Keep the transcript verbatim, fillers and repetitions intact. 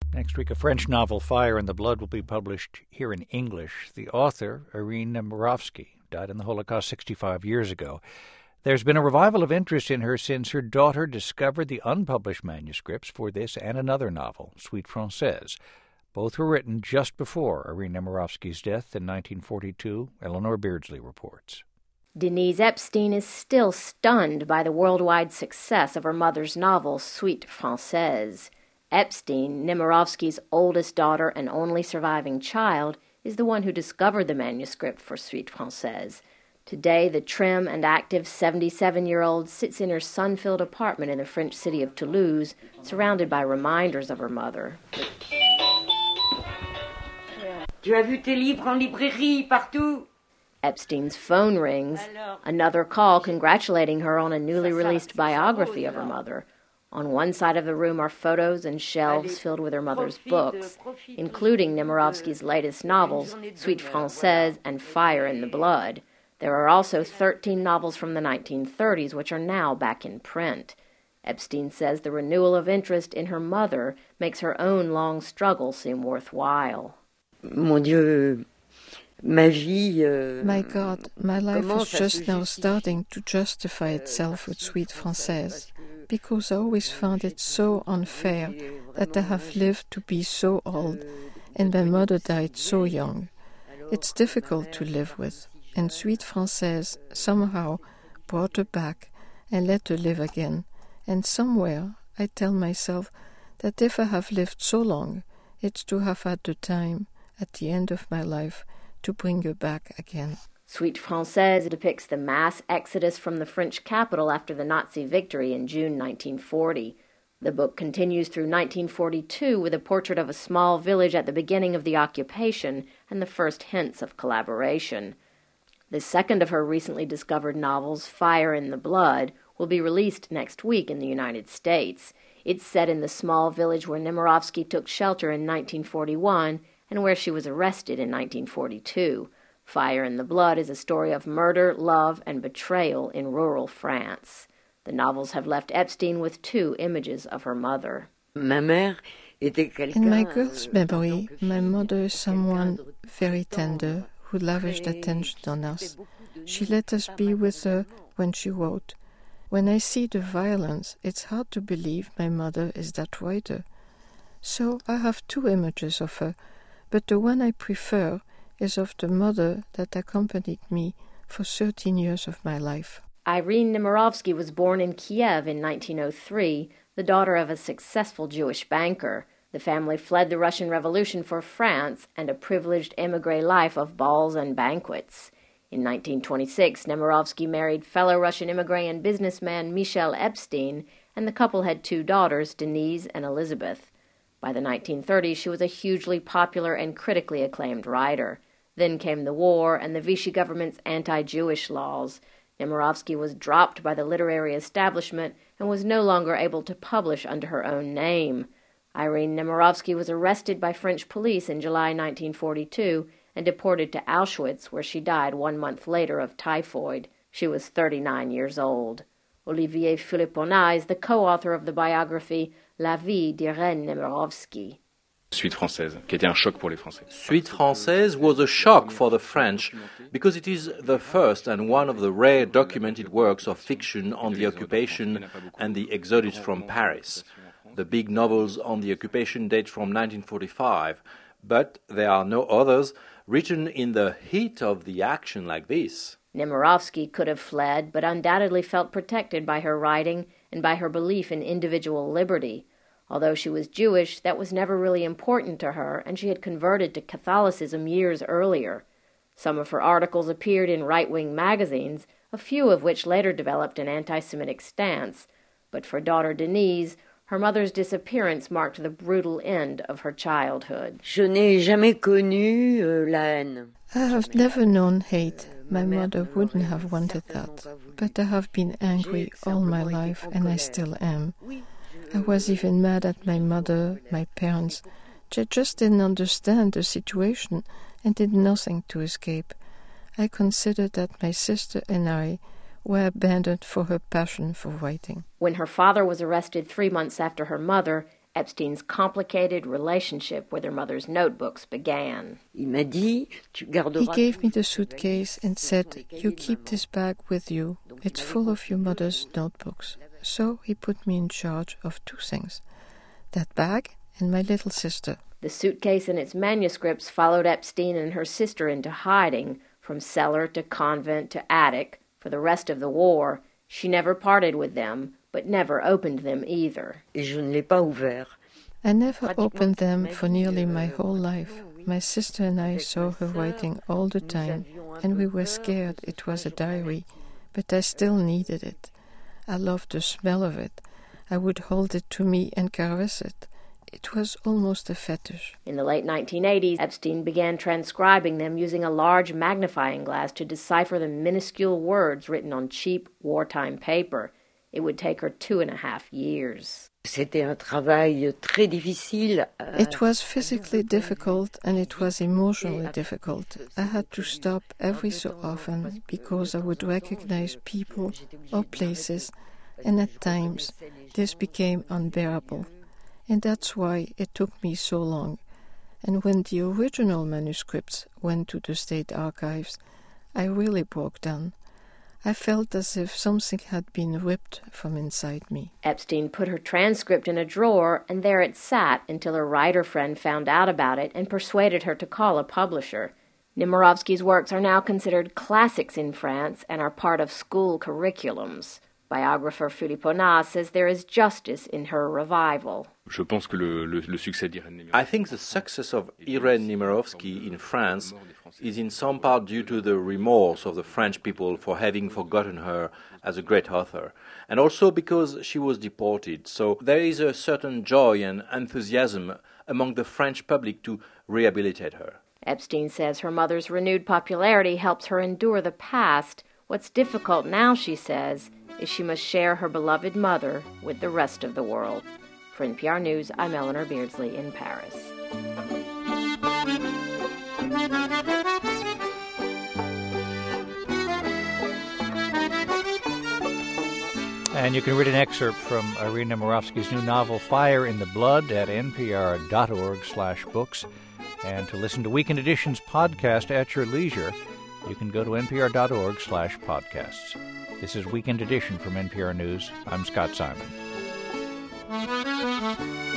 Next week, a French novel, Fire in the Blood, will be published here in English. The author, Irene Nemirovsky, died in the Holocaust sixty-five years ago. There's been a revival of interest in her since her daughter discovered the unpublished manuscripts for this and another novel, Suite Française. Both were written just before Irene Nemirovsky's death in nineteen forty-two, Eleanor Beardsley reports. Denise Epstein is still stunned by the worldwide success of her mother's novel, Suite Française. Epstein, Nemirovsky's oldest daughter and only surviving child, is the one who discovered the manuscript for Suite Française. Today, the trim and active seventy-seven-year-old sits in her sun-filled apartment in the French city of Toulouse, surrounded by reminders of her mother. Tu as vu tes livres en librairie partout? Epstein's phone rings, another call congratulating her on a newly released biography of her mother. On one side of the room are photos and shelves filled with her mother's books, including Nemirovsky's latest novels, Suite Française and Fire in the Blood. There are also thirteen novels from the nineteen thirties, which are now back in print. Epstein says the renewal of interest in her mother makes her own long struggle seem worthwhile. Mon Dieu, ma vie... Euh, My God, my life is just now starting to justify itself with Suite Française, because I always found it so unfair that I have lived to be so old and my mother died so young. It's difficult to live with, and Suite Française somehow brought her back and let her live again. And somewhere I tell myself that if I have lived so long, it's to have had the time at the end of my life to bring her back again. Suite Française depicts the mass exodus from the French capital after the Nazi victory in June nineteen forty. The book continues through nineteen forty-two with a portrait of a small village at the beginning of the occupation and the first hints of collaboration. The second of her recently discovered novels, Fire in the Blood, will be released next week in the United States. It's set in the small village where Nemirovsky took shelter in nineteen forty-one and where she was arrested in nineteen forty-two. Fire in the Blood is a story of murder, love, and betrayal in rural France. The novels have left Epstein with two images of her mother. Ma mère était quelqu'un... In my girl's memory, my mother is someone very tender who lavished attention on us. She let us be with her when she wrote. When I see the violence, it's hard to believe my mother is that writer. So I have two images of her, but the one I prefer is of the mother that accompanied me for thirteen years of my life. Irene Nemirovsky was born in Kiev in nineteen oh three, the daughter of a successful Jewish banker. The family fled the Russian Revolution for France and a privileged émigré life of balls and banquets. In nineteen twenty-six, Nemirovsky married fellow Russian immigrant and businessman Michel Epstein, and the couple had two daughters, Denise and Elizabeth. By the nineteen thirties, she was a hugely popular and critically acclaimed writer. Then came the war and the Vichy government's anti-Jewish laws. Nemirovsky was dropped by the literary establishment and was no longer able to publish under her own name. Irene Nemirovsky was arrested by French police in July nineteen forty-two and deported to Auschwitz, where she died one month later of typhoid. She was thirty-nine years old. Olivier Philipponnat is the co-author of the biography La vie d'Irène Nemirovsky. Suite Française, qui était un choc pour les Français. Suite Française was a shock for the French because it is the first and one of the rare documented works of fiction on the occupation and the exodus from Paris. The big novels on the occupation date from nineteen forty-five, but there are no others written in the heat of the action like this. Nemirovsky could have fled, but undoubtedly felt protected by her writing and by her belief in individual liberty. Although she was Jewish, that was never really important to her, and she had converted to Catholicism years earlier. Some of her articles appeared in right-wing magazines, a few of which later developed an anti-Semitic stance. But for daughter Denise, her mother's disappearance marked the brutal end of her childhood. Je n'ai jamais connu euh, la haine. I have never known hate. My mother wouldn't have wanted that. But I have been angry all my life, and I still am. I was even mad at my mother, my parents. They just didn't understand the situation and did nothing to escape. I considered that my sister and I were abandoned for her passion for writing. When her father was arrested three months after her mother, Epstein's complicated relationship with her mother's notebooks began. Il m'a dit, tu garderas. He gave me the suitcase and said, "You keep this bag with you. It's full of your mother's notebooks." So he put me in charge of two things, that bag and my little sister. The suitcase and its manuscripts followed Epstein and her sister into hiding, from cellar to convent to attic, for the rest of the war. She never parted with them, but never opened them either. Et je ne l'ai pas ouvert. I never opened them for nearly my whole life. My sister and I saw her writing all the time, and we were scared it was a diary, but I still needed it. I loved the smell of it. I would hold it to me and caress it. It was almost a fetish. In the late nineteen eighties, Epstein began transcribing them using a large magnifying glass to decipher the minuscule words written on cheap wartime paper. It would take her two and a half years. C'était un travail très difficile. It was physically difficult and it was emotionally difficult. I had to stop every so often because I would recognize people or places, and at times this became unbearable. And that's why it took me so long. And when the original manuscripts went to the State Archives, I really broke down. I felt as if something had been ripped from inside me. Epstein put her transcript in a drawer, and there it sat until her writer friend found out about it and persuaded her to call a publisher. Nemirovsky's works are now considered classics in France and are part of school curriculums. Biographer Philippe Onat says there is justice in her revival. Je pense que le, le, le succès d'Irène Nemirovsky. I think the success of Irène Nemirovsky in France is in some part due to the remorse of the French people for having forgotten her as a great author, and also because she was deported. So there is a certain joy and enthusiasm among the French public to rehabilitate her. Epstein says her mother's renewed popularity helps her endure the past. What's difficult now, she says, is she must share her beloved mother with the rest of the world. For N P R News, I'm Eleanor Beardsley in Paris. And you can read an excerpt from Irene Nemirovsky's new novel, Fire in the Blood, at npr.org slash books. And to listen to Weekend Edition's podcast at your leisure, you can go to npr.org slash podcasts. This is Weekend Edition from N P R News. I'm Scott Simon.